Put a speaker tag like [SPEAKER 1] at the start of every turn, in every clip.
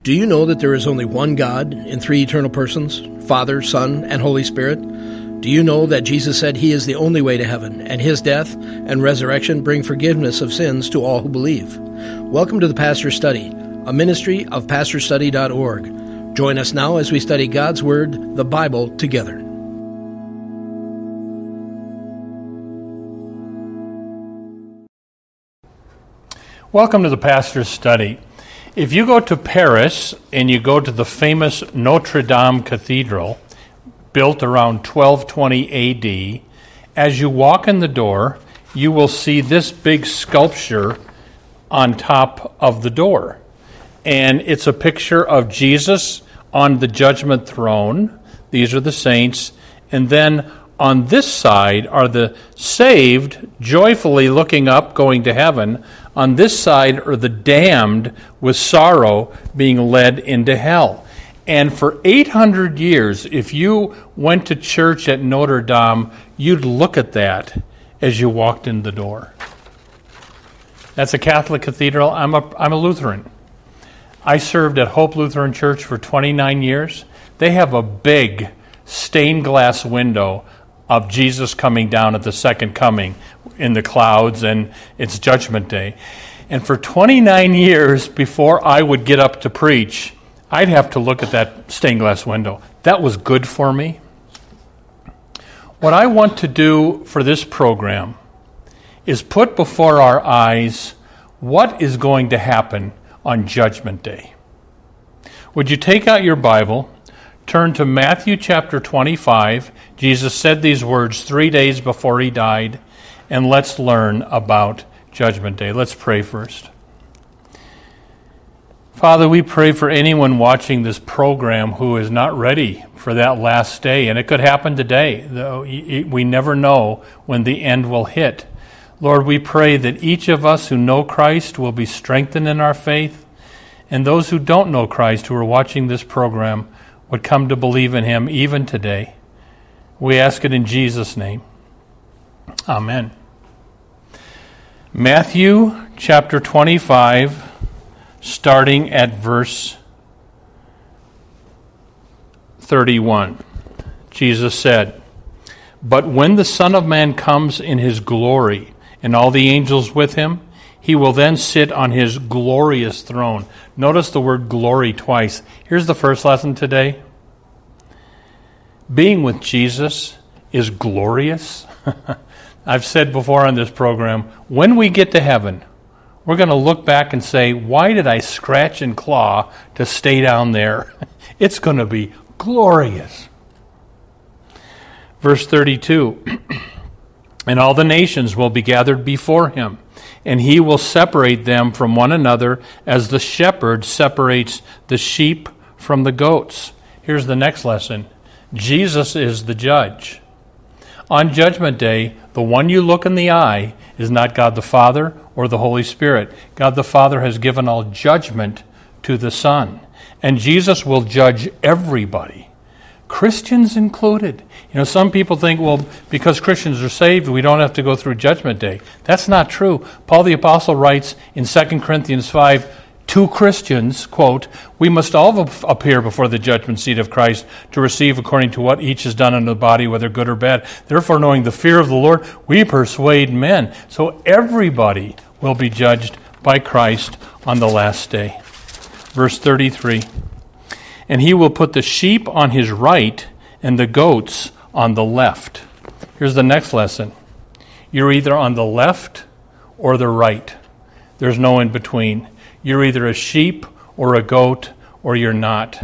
[SPEAKER 1] Do you know that there is only one God in three eternal persons, Father, Son, and Holy Spirit? Do you know that Jesus said He is the only way to heaven, and His death and resurrection bring forgiveness of sins to all who believe? Welcome to the Pastor's Study, a ministry of pastorstudy.org. Join us now as we study God's Word, the Bible, together.
[SPEAKER 2] Welcome to the Pastor's Study. If you go to Paris and you go to the famous Notre Dame Cathedral, built around 1220 AD, as you walk in the door, you will see this big sculpture on top of the door. And it's a picture of Jesus on the judgment throne. These are the saints. And then on this side are the saved, joyfully looking up, going to heaven. On this side are the damned with sorrow being led into hell. And for 800 years, if you went to church at Notre Dame, you'd look at that as you walked in the door. That's a Catholic cathedral. I'm a Lutheran. I served at Hope Lutheran Church for 29 years. They have a big stained glass window of Jesus coming down at the second coming in the clouds, and it's Judgment Day. And for 29 years before I would get up to preach, I'd have to look at that stained glass window. That was good for me. What I want to do for this program is put before our eyes what is going to happen on Judgment Day. Would you take out your Bible, turn to Matthew chapter 25. Jesus said these words 3 days before He died, and let's learn about Judgment Day. Let's pray first. Father, we pray for anyone watching this program who is not ready for that last day, and it could happen today. We never know when the end will hit. Lord, we pray that each of us who know Christ will be strengthened in our faith, and those who don't know Christ who are watching this program would come to believe in Him even today. We ask it in Jesus' name. Amen. Matthew chapter 25, starting at verse 31. Jesus said, "But when the Son of Man comes in His glory, and all the angels with Him, He will then sit on His glorious throne." Notice the word glory twice. Here's the first lesson today. Being with Jesus is glorious. I've said before on this program, when we get to heaven, we're going to look back and say, why did I scratch and claw to stay down there? It's going to be glorious. Verse 32, "And all the nations will be gathered before Him, and He will separate them from one another as the shepherd separates the sheep from the goats." Here's the next lesson. Jesus is the judge. On Judgment Day, the one you look in the eye is not God the Father or the Holy Spirit. God the Father has given all judgment to the Son. And Jesus will judge everybody, Christians included. You know, some people think, well, because Christians are saved, we don't have to go through Judgment Day. That's not true. Paul the Apostle writes in 2 Corinthians 5, to Christians, quote, "We must all appear before the judgment seat of Christ to receive according to what each has done in the body, whether good or bad. Therefore, knowing the fear of the Lord, we persuade men." So everybody will be judged by Christ on the last day. Verse 33, "And He will put the sheep on His right and the goats on the left." Here's the next lesson. You're either on the left or the right. There's no in between. You're either a sheep or a goat, or you're not.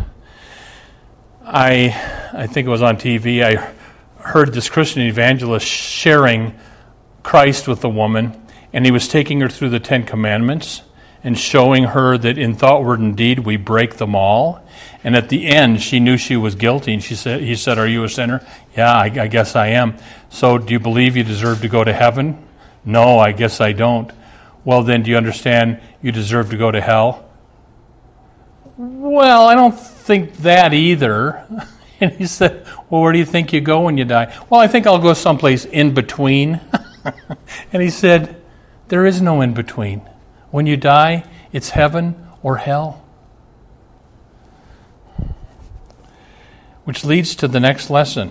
[SPEAKER 2] I think it was on TV, I heard this Christian evangelist sharing Christ with the woman, and he was taking her through the 10 Commandments and showing her that in thought, word, and deed, we break them all. And at the end, she knew she was guilty, and he said, "Are you a sinner?" "Yeah, I guess I am." "So do you believe you deserve to go to heaven?" "No, I guess I don't." "Well, then, do you understand you deserve to go to hell?" "Well, I don't think that either." And he said, "Well, where do you think you go when you die?" "Well, I think I'll go someplace in between." And he said, "There is no in between. When you die, it's heaven or hell." Which leads to the next lesson.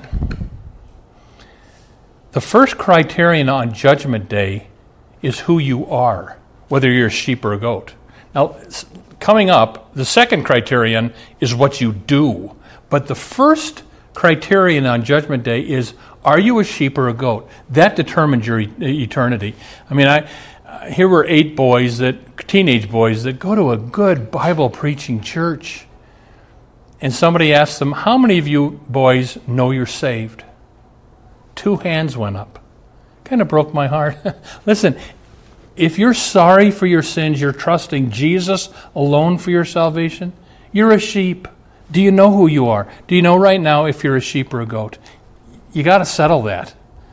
[SPEAKER 2] The first criterion on Judgment Day is who you are, whether you're a sheep or a goat. Now, coming up, the second criterion is what you do. But the first criterion on Judgment Day is, are you a sheep or a goat? That determines your eternity. I mean, here were 8 teenage boys that go to a good Bible-preaching church. And somebody asked them, how many of you boys know you're saved? 2 hands went up. Kind of broke my heart. Listen, if you're sorry for your sins, you're trusting Jesus alone for your salvation, you're a sheep. Do you know who you are? Do you know right now if you're a sheep or a goat? You got to settle that.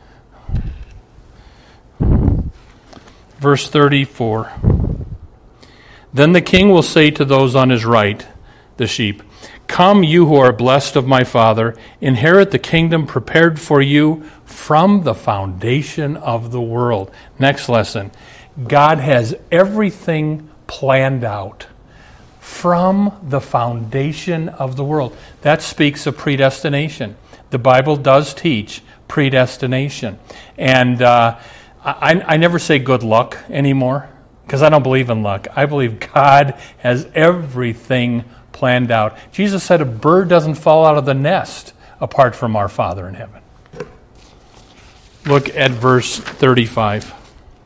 [SPEAKER 2] Verse 34. Then the king will say to those on his right, the sheep, come, you who are blessed of my Father, inherit the kingdom prepared for you from the foundation of the world. Next lesson. God has everything planned out from the foundation of the world. That speaks of predestination. The Bible does teach predestination. And I never say good luck anymore because I don't believe in luck. I believe God has everything planned out. Jesus said a bird doesn't fall out of the nest apart from our Father in heaven. Look at verse 35.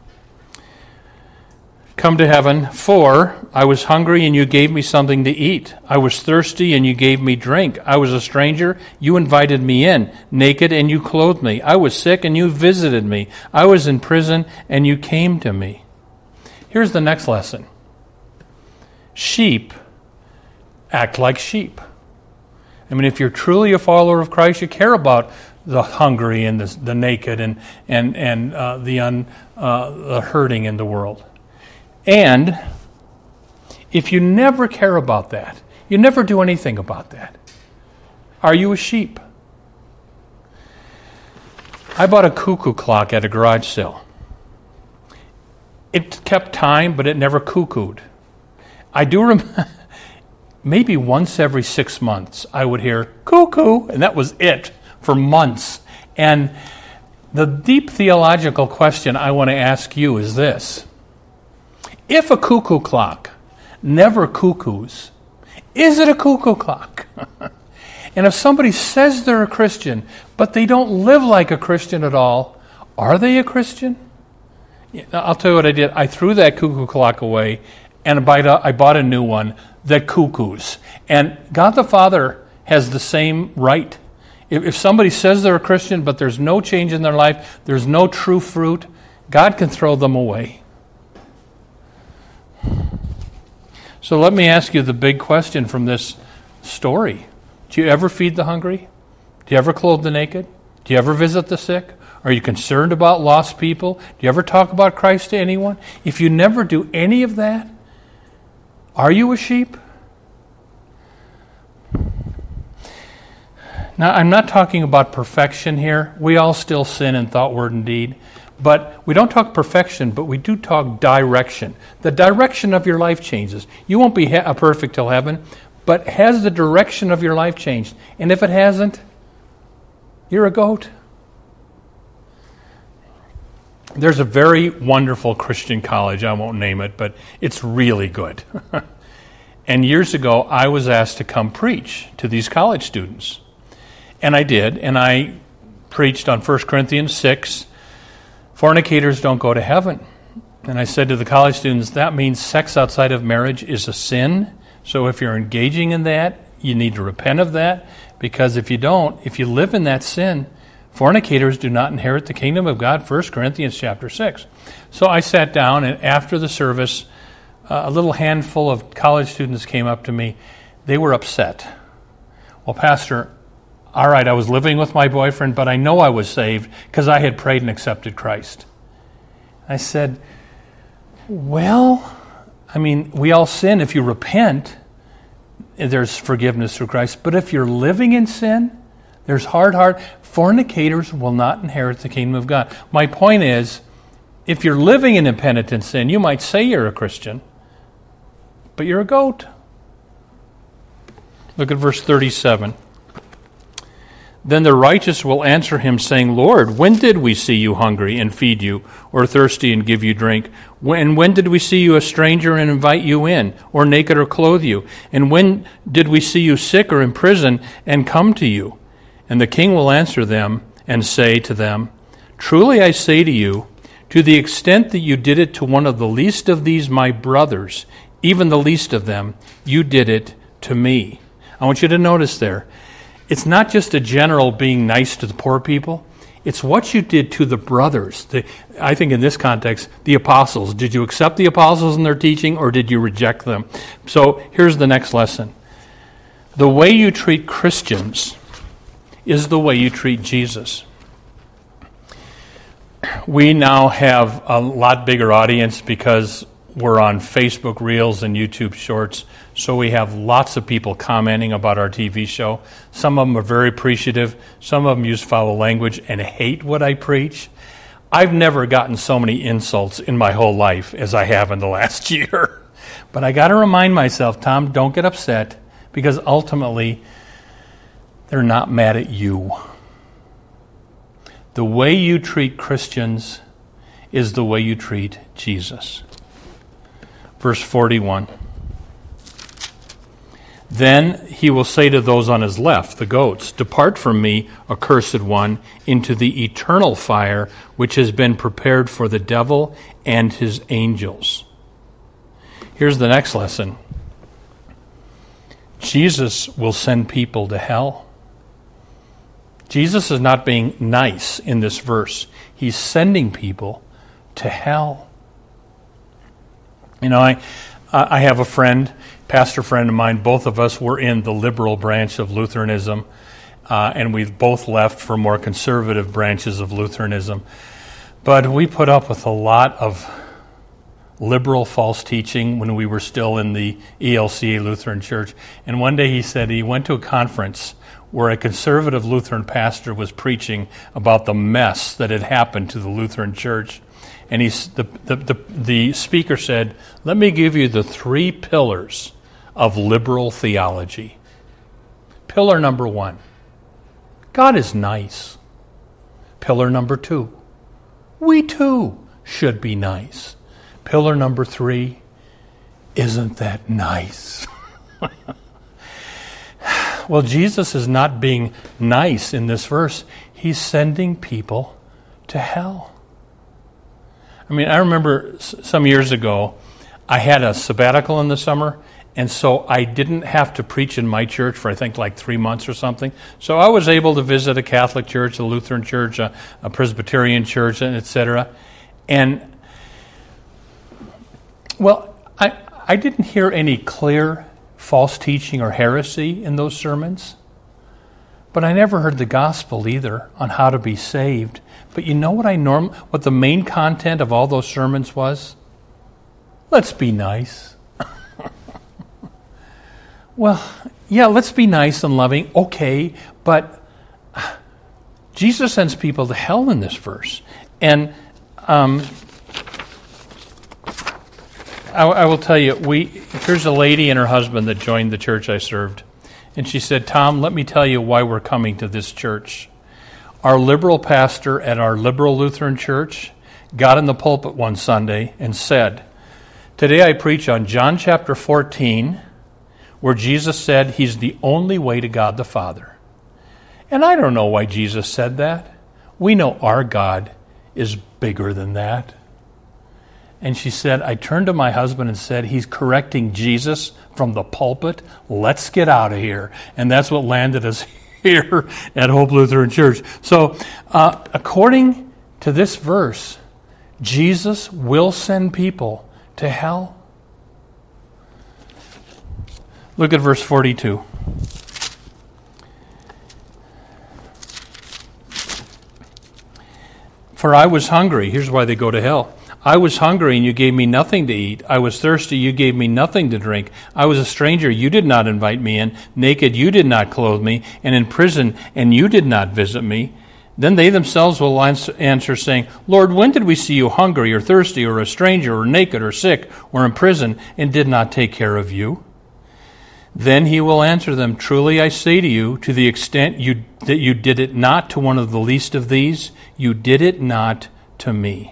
[SPEAKER 2] Come to heaven, for I was hungry and you gave me something to eat. I was thirsty and you gave me drink. I was a stranger, you invited me in. Naked and you clothed me. I was sick and you visited me. I was in prison and you came to me. Here's the next lesson. Sheep act like sheep. I mean, if you're truly a follower of Christ, you care about the hungry and the naked and the hurting in the world. And if you never care about that, you never do anything about that, are you a sheep? I bought a cuckoo clock at a garage sale. It kept time, but it never cuckooed. I do remember, maybe once every 6 months, I would hear cuckoo, and that was it for months. And the deep theological question I want to ask you is this. If a cuckoo clock never cuckoos, is it a cuckoo clock? And if somebody says they're a Christian, but they don't live like a Christian at all, are they a Christian? I'll tell you what I did. I threw that cuckoo clock away, and I bought a new one that cuckoos. And God the Father has the same right. If somebody says they're a Christian, but there's no change in their life, there's no true fruit, God can throw them away. So let me ask you the big question from this story. Do you ever feed the hungry? Do you ever clothe the naked? Do you ever visit the sick? Are you concerned about lost people? Do you ever talk about Christ to anyone? If you never do any of that, are you a sheep? Now, I'm not talking about perfection here. We all still sin in thought, word, and deed. But we don't talk perfection, but we do talk direction. The direction of your life changes. You won't be perfect till heaven, but has the direction of your life changed? And if it hasn't, you're a goat. There's a very wonderful Christian college. I won't name it, but it's really good. And years ago, I was asked to come preach to these college students. And I did, and I preached on 1 Corinthians 6, fornicators don't go to heaven. And I said to the college students, that means sex outside of marriage is a sin. So if you're engaging in that, you need to repent of that. Because if you don't, if you live in that sin, fornicators do not inherit the kingdom of God, 1 Corinthians chapter 6. So I sat down, and after the service, a little handful of college students came up to me. They were upset. Well, Pastor, all right, I was living with my boyfriend, but I know I was saved because I had prayed and accepted Christ. I said, well, I mean, we all sin. If you repent, there's forgiveness through Christ. But if you're living in sin, there's hard heart. Fornicators will not inherit the kingdom of God. My point is, if you're living in impenitent sin, you might say you're a Christian, but you're a goat. Look at verse 37. Then the righteous will answer him, saying, Lord, when did we see you hungry and feed you, or thirsty and give you drink? When did we see you a stranger and invite you in, or naked or clothe you? And when did we see you sick or in prison and come to you? And the king will answer them and say to them, Truly I say to you, to the extent that you did it to one of the least of these my brothers, even the least of them, you did it to me. I want you to notice there, it's not just a general being nice to the poor people. It's what you did to the brothers. I think in this context, the apostles. Did you accept the apostles in their teaching, or did you reject them? So here's the next lesson. The way you treat Christians is the way you treat Jesus. We now have a lot bigger audience because we're on Facebook Reels and YouTube Shorts, so we have lots of people commenting about our TV show. Some of them are very appreciative. Some of them use foul language and hate what I preach. I've never gotten so many insults in my whole life as I have in the last year. But I got to remind myself, Tom, don't get upset, because ultimately they're not mad at you. The way you treat Christians is the way you treat Jesus. Verse 41. Then he will say to those on his left, the goats, Depart from me, accursed one, into the eternal fire which has been prepared for the devil and his angels. Here's the next lesson. Jesus will send people to hell. Jesus is not being nice in this verse. He's sending people to hell. You know, I have a friend, pastor friend of mine. Both of us were in the liberal branch of Lutheranism, and we've both left for more conservative branches of Lutheranism. But we put up with a lot of liberal false teaching when we were still in the ELCA Lutheran Church. And one day he said he went to a conference where a conservative Lutheran pastor was preaching about the mess that had happened to the Lutheran Church. And the speaker said, let me give you the 3 pillars of liberal theology. Pillar number 1, God is nice. Pillar number 2, we too should be nice. Pillar number 3, isn't that nice? Well, Jesus is not being nice in this verse. He's sending people to hell. I mean, I remember some years ago, I had a sabbatical in the summer, and so I didn't have to preach in my church for, I think, like 3 months or something. So I was able to visit a Catholic church, a Lutheran church, a Presbyterian church, and etc. And, well, I didn't hear any clear false teaching or heresy in those sermons, but I never heard the gospel either on how to be saved. But you know what the main content of all those sermons was? Let's be nice. Well, yeah, let's be nice and loving. Okay, but Jesus sends people to hell in this verse. And I will tell you, here's a lady and her husband that joined the church I served. And she said, Tom, let me tell you why we're coming to this church. Our liberal pastor at our liberal Lutheran church got in the pulpit one Sunday and said, Today I preach on John chapter 14, where Jesus said he's the only way to God the Father. And I don't know why Jesus said that. We know our God is bigger than that. And she said, I turned to my husband and said, he's correcting Jesus from the pulpit. Let's get out of here. And that's what landed us here at Hope Lutheran Church. So, according to this verse, Jesus will send people to hell. Look at verse 42. For I was hungry. Here's why they go to hell. I was hungry, and you gave me nothing to eat. I was thirsty, you gave me nothing to drink. I was a stranger, you did not invite me in. Naked, you did not clothe me. And in prison, and you did not visit me. Then they themselves will answer, saying, Lord, when did we see you hungry, or thirsty, or a stranger, or naked, or sick, or in prison, and did not take care of you? Then he will answer them, truly I say to you, to the extent that you did it not to one of the least of these, you did it not to me.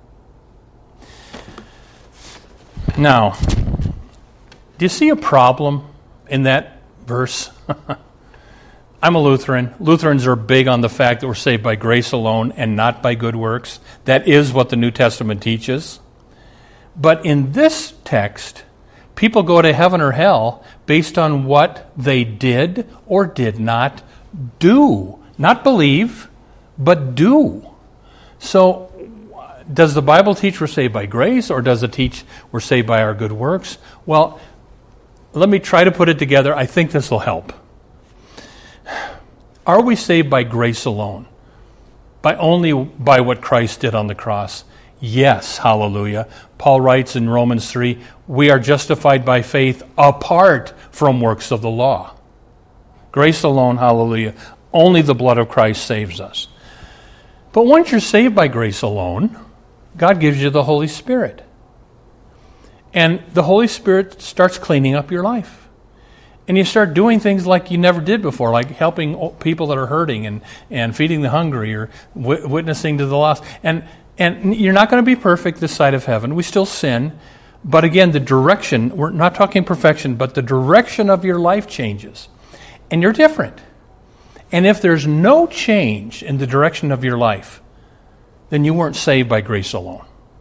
[SPEAKER 2] Now, do you see a problem in that verse? I'm a Lutheran. Lutherans are big on the fact that we're saved by grace alone and not by good works. That is what the New Testament teaches. But in this text, people go to heaven or hell based on what they did or did not do. Not believe, but do. So, does the Bible teach we're saved by grace, or does it teach we're saved by our good works? Well, let me try to put it together. I think this will help. Are we saved by grace alone? Only by what Christ did on the cross? Yes, hallelujah. Paul writes in Romans 3, we are justified by faith apart from works of the law. Grace alone, hallelujah. Only the blood of Christ saves us. But once you're saved by grace alone, God gives you the Holy Spirit. And the Holy Spirit starts cleaning up your life. And you start doing things like you never did before, like helping people that are hurting and feeding the hungry or witnessing to the lost. And you're not going to be perfect this side of heaven. We still sin. But again, the direction, we're not talking perfection, but the direction of your life changes. And you're different. And if there's no change in the direction of your life, then you weren't saved by grace alone.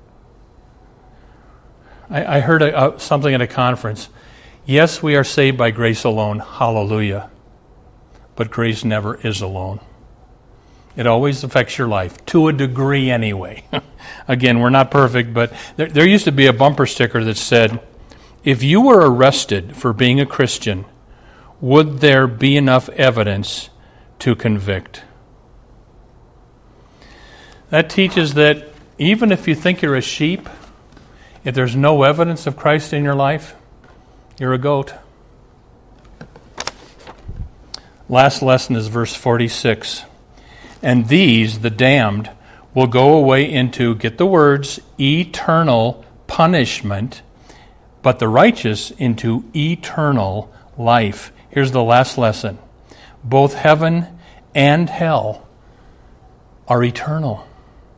[SPEAKER 2] I heard something at a conference. Yes, we are saved by grace alone, hallelujah. But grace never is alone. It always affects your life, to a degree anyway. Again, we're not perfect, but there used to be a bumper sticker that said, if you were arrested for being a Christian, would there be enough evidence to convict? That teaches that even if you think you're a sheep, if there's no evidence of Christ in your life, you're a goat. Last lesson is verse 46. And these, the damned, will go away into, get the words, eternal punishment, but the righteous into eternal life. Here's the last lesson. Both heaven and hell are eternal.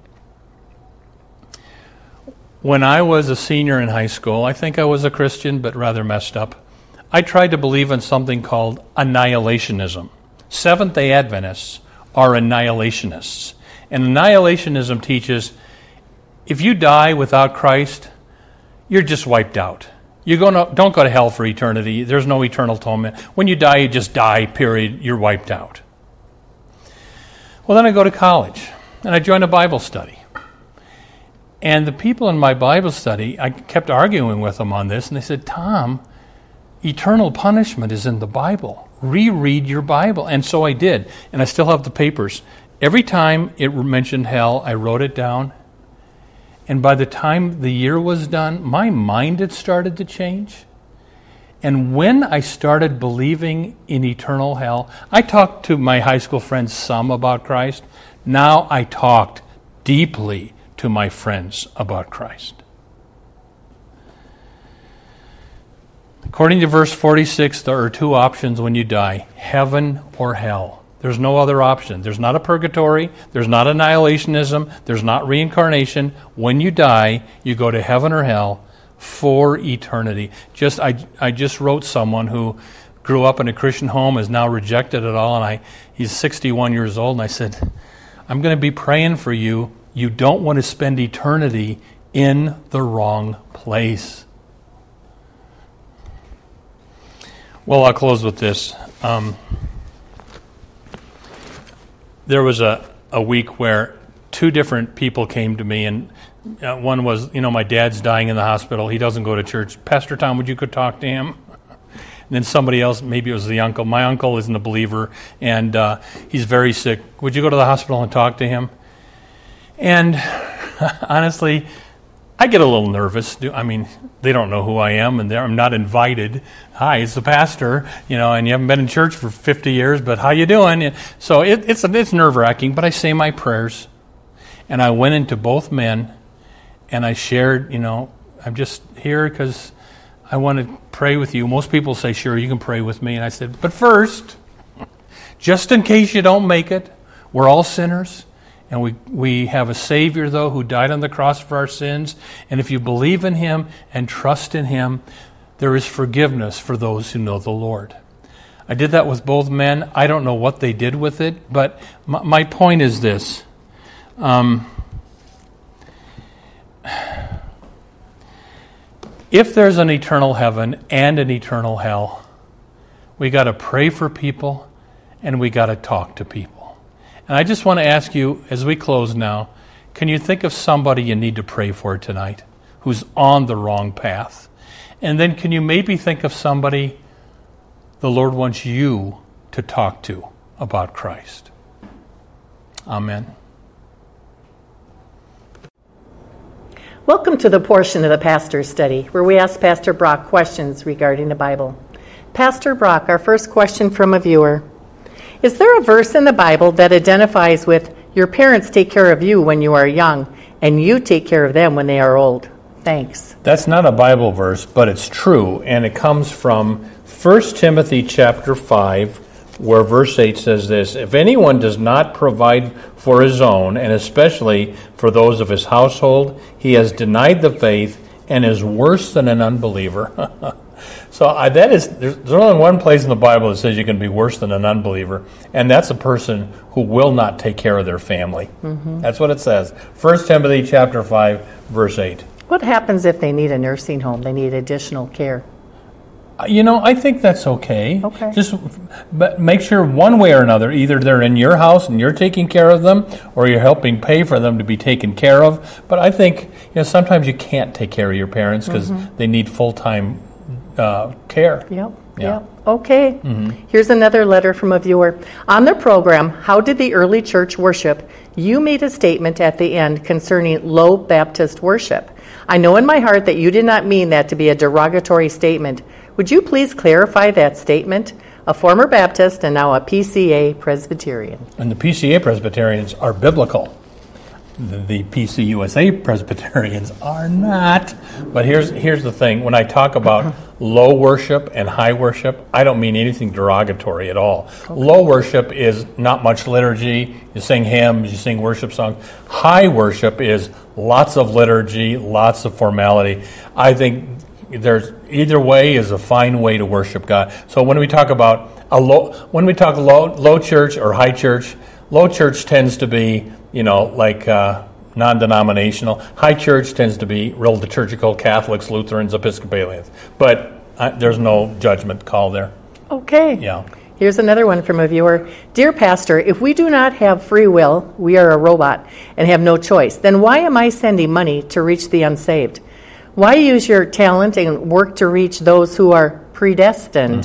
[SPEAKER 2] When I was a senior in high school, I think I was a Christian, but rather messed up. I tried to believe in something called annihilationism. Seventh-day Adventists are annihilationists. And annihilationism teaches if you die without Christ, you're just wiped out. Don't go to hell for eternity. There's no eternal atonement. When you die, you just die, period. You're wiped out. Well, then I go to college, and I join a Bible study. And the people in my Bible study, I kept arguing with them on this, and they said, Tom, eternal punishment is in the Bible. Reread your Bible. And so I did, and I still have the papers. Every time it mentioned hell, I wrote it down. And by the time the year was done, my mind had started to change. And when I started believing in eternal hell, I talked to my high school friends some about Christ. Now I talked deeply to my friends about Christ. According to verse 46, there are two options when you die, heaven or hell. There's no other option. There's not a purgatory. There's not annihilationism. There's not reincarnation. When you die, you go to heaven or hell for eternity. I just wrote someone who grew up in a Christian home, is now rejected it all, and he's 61 years old, and I said, I'm going to be praying for you. You don't want to spend eternity in the wrong place. Well, I'll close with this. There was a week where two different people came to me, and one was, my dad's dying in the hospital. He doesn't go to church. Pastor Tom, would you go talk to him? And then somebody else, maybe it was the uncle. My uncle isn't a believer, and he's very sick. Would you go to the hospital and talk to him? And honestly, I get a little nervous. They don't know who I am, and I'm not invited. Hi, it's the pastor, and you haven't been in church for 50 years, but how you doing? So it's nerve-wracking, but I say my prayers. And I went into both men, and I shared, I'm just here because I want to pray with you. Most people say, sure, you can pray with me. And I said, but first, just in case you don't make it, we're all sinners. And we have a Savior, though, who died on the cross for our sins. And if you believe in Him and trust in Him, there is forgiveness for those who know the Lord. I did that with both men. I don't know what they did with it, but my point is this. If there's an eternal heaven and an eternal hell, we got to pray for people and we got to talk to people. And I just want to ask you, as we close now, can you think of somebody you need to pray for tonight who's on the wrong path? And then can you maybe think of somebody the Lord wants you to talk to about Christ? Amen.
[SPEAKER 3] Welcome to the portion of the Pastor's Study where we ask Pastor Brock questions regarding the Bible. Pastor Brock, our first question from a viewer. Is there a verse in the Bible that identifies with your parents take care of you when you are young and you take care of them when they are old? Thanks.
[SPEAKER 2] That's not a Bible verse, but it's true, and it comes from 1 Timothy chapter 5, where verse 8 says this, if anyone does not provide for his own, and especially for those of his household, he has denied the faith and is worse than an unbeliever. So there's only one place in the Bible that says you can be worse than an unbeliever, and that's a person who will not take care of their family. Mm-hmm. That's what it says. 1 Timothy chapter 5, verse 8.
[SPEAKER 3] What happens if they need a nursing home? They need additional care.
[SPEAKER 2] I think that's okay.
[SPEAKER 3] Okay.
[SPEAKER 2] Just make sure one way or another, either they're in your house and you're taking care of them, or you're helping pay for them to be taken care of. But I think sometimes you can't take care of your parents because they need full-time care.
[SPEAKER 3] Yep. Okay. Mm-hmm. Here's another letter from a viewer. On the program, How Did the Early Church Worship? You made a statement at the end concerning low Baptist worship. I know in my heart that you did not mean that to be a derogatory statement. Would you please clarify that statement? A former Baptist and now a PCA Presbyterian.
[SPEAKER 2] And the PCA Presbyterians are biblical. The PCUSA Presbyterians are not. But here's the thing. When I talk about low worship and high worship, I don't mean anything derogatory at all. Okay. Low worship is not much liturgy. You sing hymns, you sing worship songs. High worship is lots of liturgy, lots of formality. I think there's either way is a fine way to worship God. So when we talk about low church or high church, low church tends to be non-denominational. High church tends to be real liturgical, Catholics, Lutherans, Episcopalians. But there's no judgment call there.
[SPEAKER 3] Okay.
[SPEAKER 2] Yeah.
[SPEAKER 3] Here's another one from a viewer. Dear Pastor, if we do not have free will, we are a robot and have no choice, then why am I sending money to reach the unsaved? Why use your talent and work to reach those who are predestined?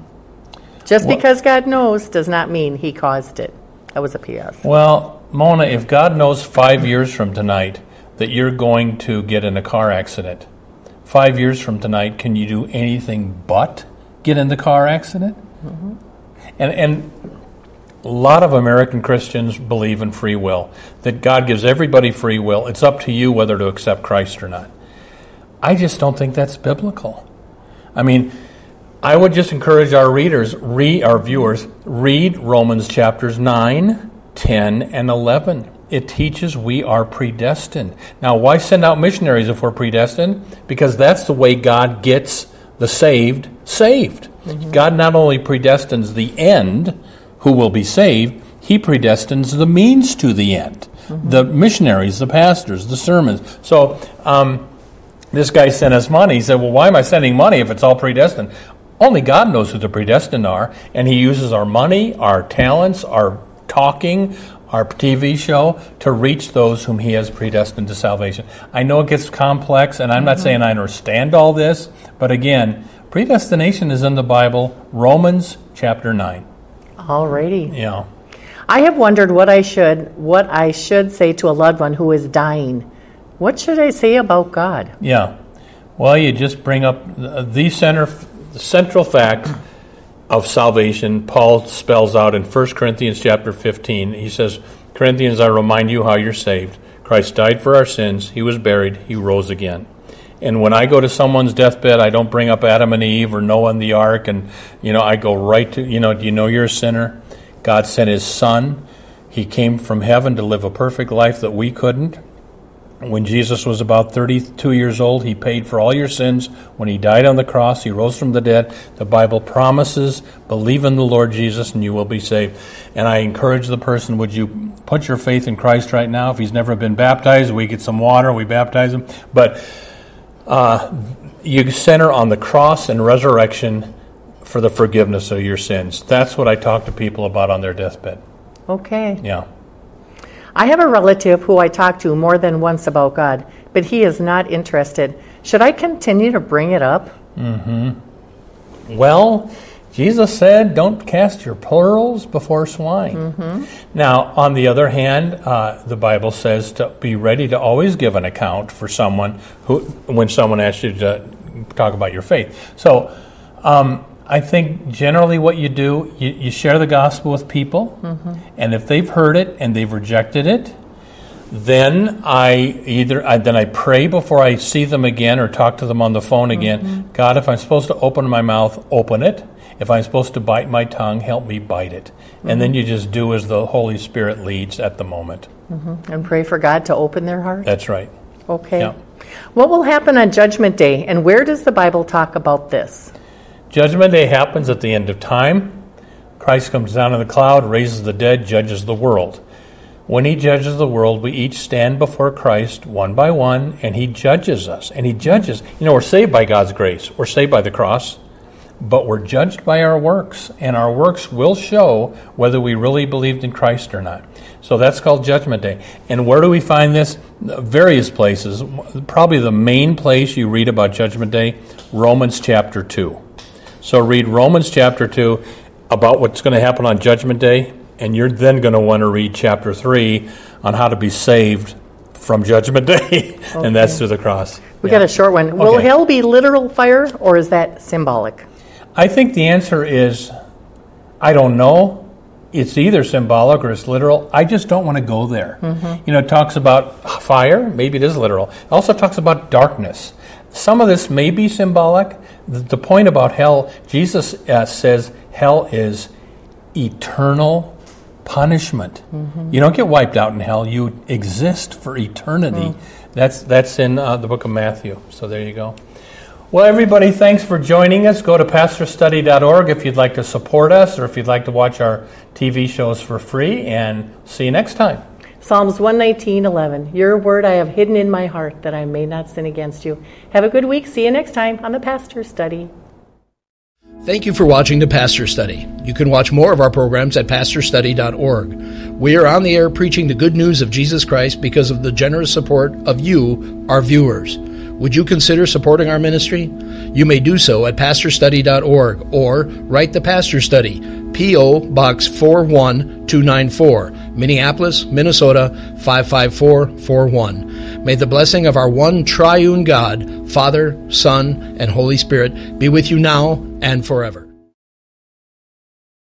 [SPEAKER 3] Mm-hmm. Because God knows does not mean He caused it. That was a PS.
[SPEAKER 2] Well, Mona, if God knows 5 years from tonight that you're going to get in a car accident, 5 years from tonight, can you do anything but get in the car accident? Mm-hmm. And a lot of American Christians believe in free will, that God gives everybody free will. It's up to you whether to accept Christ or not. I just don't think that's biblical. I mean, I would just encourage our viewers, read Romans chapters 9, 10, and 11. It teaches we are predestined. Now, why send out missionaries if we're predestined? Because that's the way God gets the saved. Mm-hmm. God not only predestines the end, who will be saved, He predestines the means to the end. Mm-hmm. The missionaries, the pastors, the sermons. So, this guy sent us money. He said, well, why am I sending money if it's all predestined? Only God knows who the predestined are, and He uses our money, our talents, our talking, our TV show to reach those whom He has predestined to salvation. I know it gets complex, and I'm not saying I understand all this, but again, predestination is in the Bible, Romans chapter 9.
[SPEAKER 3] Alrighty.
[SPEAKER 2] Yeah.
[SPEAKER 3] I have wondered what I should say to a loved one who is dying. What should I say about God?
[SPEAKER 2] Yeah. Well, you just bring up the central fact of salvation. Paul spells out in 1 Corinthians chapter 15. He says, Corinthians, I remind you how you're saved. Christ died for our sins. He was buried. He rose again. And when I go to someone's deathbed, I don't bring up Adam and Eve or Noah and the ark, and I go right to, do you know you're a sinner? God sent his Son. He came from heaven to live a perfect life that we couldn't. When Jesus was about 32 years old, he paid for all your sins. When he died on the cross, he rose from the dead. The Bible promises, believe in the Lord Jesus and you will be saved. And I encourage the person, would you put your faith in Christ right now? If he's never been baptized, we get some water, we baptize him. But you center on the cross and resurrection for the forgiveness of your sins. That's what I talk to people about on their deathbed.
[SPEAKER 3] Okay.
[SPEAKER 2] Yeah.
[SPEAKER 3] I have a relative who I talk to more than once about God, but he is not interested. Should I continue to bring it up?
[SPEAKER 2] Well, Jesus said, don't cast your pearls before swine. Now, on the other hand, the Bible says to be ready to always give an account for someone when someone asks you to talk about your faith. So, I think generally what you do, you share the gospel with people, and if they've heard it and they've rejected it, then I pray before I see them again or talk to them on the phone again. God, if I'm supposed to open my mouth, open it. If I'm supposed to bite my tongue, help me bite it. And then you just do as the Holy Spirit leads at the moment.
[SPEAKER 3] And pray for God to open their heart?
[SPEAKER 2] That's right.
[SPEAKER 3] Okay.
[SPEAKER 2] Yeah.
[SPEAKER 3] What will happen on Judgment Day, and where does the Bible talk about this?
[SPEAKER 2] Judgment Day happens at the end of time. Christ comes down in the cloud, raises the dead, judges the world. When he judges the world, we each stand before Christ one by one, and he judges us. And he judges. We're saved by God's grace. We're saved by the cross, but we're judged by our works, and our works will show whether we really believed in Christ or not. So that's called Judgment Day. And where do we find this? Various places. Probably the main place you read about Judgment Day, Romans chapter 2. So read Romans chapter 2 about what's going to happen on Judgment Day, and you're then going to want to read chapter 3 on how to be saved from Judgment Day, and that's through the cross.
[SPEAKER 3] We got a short one. Will hell be literal fire, or is that symbolic?
[SPEAKER 2] I think the answer is, I don't know. It's either symbolic or it's literal. I just don't want to go there. It talks about fire. Maybe it is literal. It also talks about darkness. Some of this may be symbolic. The point about hell, Jesus says hell is eternal punishment. You don't get wiped out in hell. You exist for eternity. That's in the book of Matthew. So there you go. Well, everybody, thanks for joining us. Go to pastorstudy.org if you'd like to support us or if you'd like to watch our TV shows for free. And see you next time.
[SPEAKER 3] Psalms 119:11. Your word I have hidden in my heart that I may not sin against you. Have a good week. See you next time on the Pastor Study.
[SPEAKER 1] Thank you for watching the Pastor Study. You can watch more of our programs at pastorstudy.org. We are on the air preaching the good news of Jesus Christ because of the generous support of you, our viewers. Would you consider supporting our ministry? You may do so at pastorstudy.org or write the Pastor Study, P.O. Box 41294, Minneapolis, Minnesota 55441. May the blessing of our one triune God, Father, Son, and Holy Spirit be with you now and forever.